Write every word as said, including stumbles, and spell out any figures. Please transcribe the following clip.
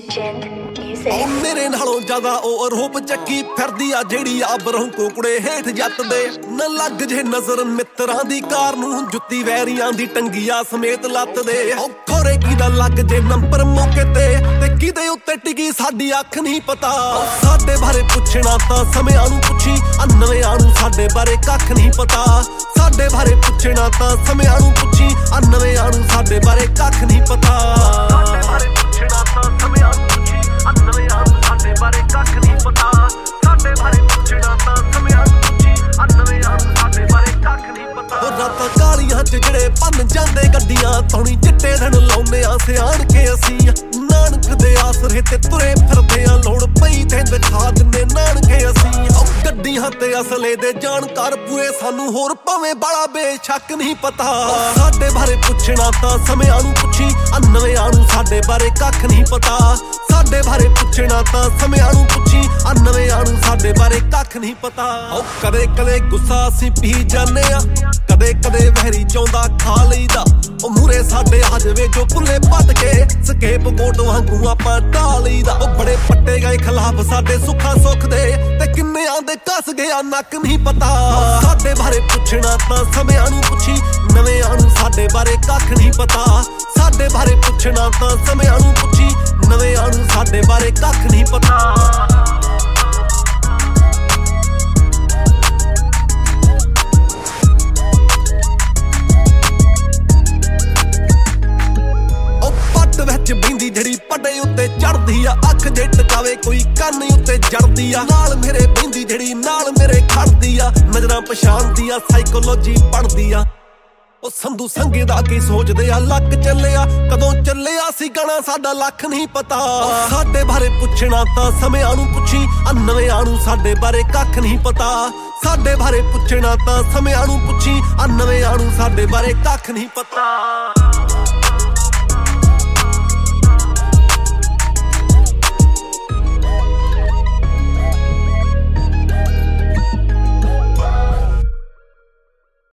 Legend Music ਮੇਰੇ ਨਾਲੋਂ ਜ਼ਿਆਦਾ ਉਹ ਰੂਪ ਚੱਕੀ ਫਿਰਦੀ ਆ ਜਿਹੜੀ ਆ ਬਰੋਂ ਕੋਕੜੇ ਹੇਠ ਜੱਟ ਦੇ ਨਾ ਲੱਗ ਜੇ ਨਜ਼ਰ ਮਿੱਤਰਾਂ ਦੀ ਕਾਰ ਨੂੰ ਜੁੱਤੀ ਵੈਰੀਆਂ ਦੀ ਟੰਗੀਆਂ ਸਮੇਤ ਲੱਤ ਦੇ ਉਹ ਖੋਰੇ ਕੀ ਦਾ ਲੱਗ ਜੇ ਨੰਬਰ ਮੌਕੇ ਤੇ ਤੇ ਕਿਦੇ ਉੱਤੇ ਟਿਕੀ ਸਾਡੀ ਅੱਖ ਨਹੀਂ ਪਤਾ ਸਾਡੇ ਬਾਰੇ ਪੁੱਛਣਾ ਤਾਂ ਸਮਿਆਂ ਨੂੰ ਪੁੱਛੀ ਆ ਨਵਿਆਂ ਨੂੰ ਸਾਡੇ ਬਾਰੇ ਕੱਖ ਨਹੀਂ ਪਤਾ ਸਾਡੇ ਬਾਰੇ ਪੁੱਛਣਾ ਤਾਂ ਸਮਿਆਂ ਨੂੰ ਪੁੱਛੀ ਆ ਨਵਿਆਂ ਨੂੰ ਸਾਡੇ ਬਾਰੇ ਕੱਖ ਨਹੀਂ ਪਤਾ ਸਾਡੇ ਬਾਰੇ ਪੁੱਛਣਾ ਤਾਂ ਸਮਿਆਂ ਨੂੰ ਪੁੱਛੀ ਆ ਨਵਿਆਂ ਨੂੰ ਸਾਡੇ ਬਾਰੇ ਕੱਖ ਨਹੀਂ ਪਤਾ ਸਾਡੇ ਬਾਰੇ ਪੁੱਛਣਾ ਤਾਂ ਸਮਿਆਂ ਨੂੰ ਪੁੱਛੀ ਆ ਨਵਿਆਂ ਨੂੰ ਸਾਡੇ ਬਾਰੇ ਕੱਖ ਨਹੀਂ ਪਤਾ ਉਹ ਰਾਤਾਂ ਕਾਲੀਆਂ ਚ ਜਿਹੜੇ ਪੰਨ ਜਾਂਦੇ ਗੱਡੀਆਂ ਤੌਣੀ ਚਿੱਟੇ ਦਿਨ ਲਾਉਂਦੇ ਆ ਸਿਆਣ ਕੇ ਅਸੀਂ ਨਾਨਕ ਦੇ ਆਸਰੇ ਤੇ ਤੁਰੇ ਫਿਰਦੇ ਆ ਲੋੜ ਪਈ ਤੇ ਦਿਖਾ ਦਿੰਦੇ ਨਾਨਕੇ ਅਸੀਂ ਉਹ ਗੱਡੀਆਂ ਤੇ ਅਸਲੇ ਦੇ ਜਾਣਕਾਰ ਪੂਰੇ ਸਾਨੂੰ ਹੋਰ ਭਾਵੇਂ ਬੜਾ ਬੇਸ਼ੱਕ ਨਹੀਂ ਪਤਾ ਸਾਡੇ ਬਾਰੇ ਪੁੱਛਣਾ ਤਾਂ ਸਮਿਆਂ ਨੂੰ ਪੁੱਛੀ ਆ ਨਵਿਆਂ ਨੂੰ ਸਾਡੇ ਬਾਰੇ ਕੱਖ ਨਹੀਂ ਪਤਾ ਸਾਡੇ ਬਾਰੇ ਪੁੱਛਣਾ ਤਾਂ ਸਮਿਆਂ ਨੂੰ ਪੁੱਛੀ ਆ ਨਵਿਆਂ ਨੂੰ ਸਾਡੇ ਬਾਰੇ ਕੱਖ ਨਹੀਂ ਪਤਾ ਉਹ ਕਦੇ ਕਦੇ ਗੁੱਸਾ ਅਸੀਂ ਪੀ ਜਾਂਦੇ ਆ ਕਦੇ ਕਦੇ ਵਹਿਰੀ ਚਾਹੁੰਦਾ ਖਾ ਲਈਦਾ ਉਹ ਮੂਰੇ ਸਾਡੇ ਆ ਜਾਵੇ ਜੋ ਭੁੱਲੇ ਪੱਟ ਕੇ ਸਕੇਪ ਗੋਟ ਵਾਂਗੂ ਆਪਾਂ ਢਾ ਲਈਦਾ ਉਹ ਬੜੇ ਪੱਟੇ ਗਏ ਖਿਲਾਫ ਸਾਡੇ ਸੁੱਖਾਂ ਸੁੱਖ ਦੇ ਤੇ ਕਿੰਨਿਆਂ ਦੇ ਕੱਸ ਗਿਆ ਨੱਕ ਨਹੀਂ ਪਤਾ ਸਾਡੇ ਬਾਰੇ ਪੁੱਛਣਾ ਤਾਂ ਸਮਿਆਂ ਨੂੰ ਪੁੱਛੀ ਨਵਿਆਂ ਨੂੰ ਸਾਡੇ ਬਾਰੇ ਕੱਖ ਨਹੀਂ ਪਤਾ ਸਾਡੇ ਬਾਰੇ ਪੁੱਛਣਾ ਤਾਂ ਸਮਿਆਂ ਨੂੰ ਪੁੱਛੀ ਨਵਿਆਂ ਨੂੰ ਸਾਡੇ ਬਾਰੇ ਕੱਖ ਨਹੀਂ ਪਤਾ ਬਿੰਦੀ ਜਿਹੜੀ ਪੱਡੇ ਉੱਤੇ ਚੜਦੀ ਆ ਅੱਖ ਜੇ ਟਕਾਵੇ ਕੋਈ ਕੰਨ ਉੱਤੇ ਜੜਦੀ ਆ ਨਾਲ ਮੇਰੇ ਬਿੰਦੀ ਜਿਹੜੀ ਨਾਲ ਮੇਰੇ ਖੜਦੀ ਆ ਨਜ਼ਰਾਂ ਪਛਾਣਦੀ ਆ ਸਾਈਕੋਲੋਜੀ ਪੜਦੀ ਆ ਉਹ ਸੰਧੂ ਸੰਗੇ ਦਾ ਕੀ ਸੋਚਦੇ ਆ ਲੱਕ ਚੱਲਿਆ ਕਦੋਂ ਚੱਲਿਆ ਸੀ ਗਾਣਾ ਸਾਡਾ ਲੱਖ ਨਹੀਂ ਪਤਾ ਸਾਡੇ ਬਾਰੇ ਪੁੱਛਣਾ ਤਾਂ ਸਮਿਆਂ ਨੂੰ ਪੁੱਛੀ ਆ ਨਵਿਆਂ ਨੂੰ ਸਾਡੇ ਬਾਰੇ ਕੱਖ ਨਹੀਂ ਪਤਾ ਸਾਡੇ ਬਾਰੇ ਪੁੱਛਣਾ ਤਾਂ ਸਮਿਆਂ ਨੂੰ ਪੁੱਛੀ ਆ ਨਵਿਆਂ ਨੂੰ ਸਾਡੇ ਬਾਰੇ ਕੱਖ ਨਹੀਂ ਪਤਾ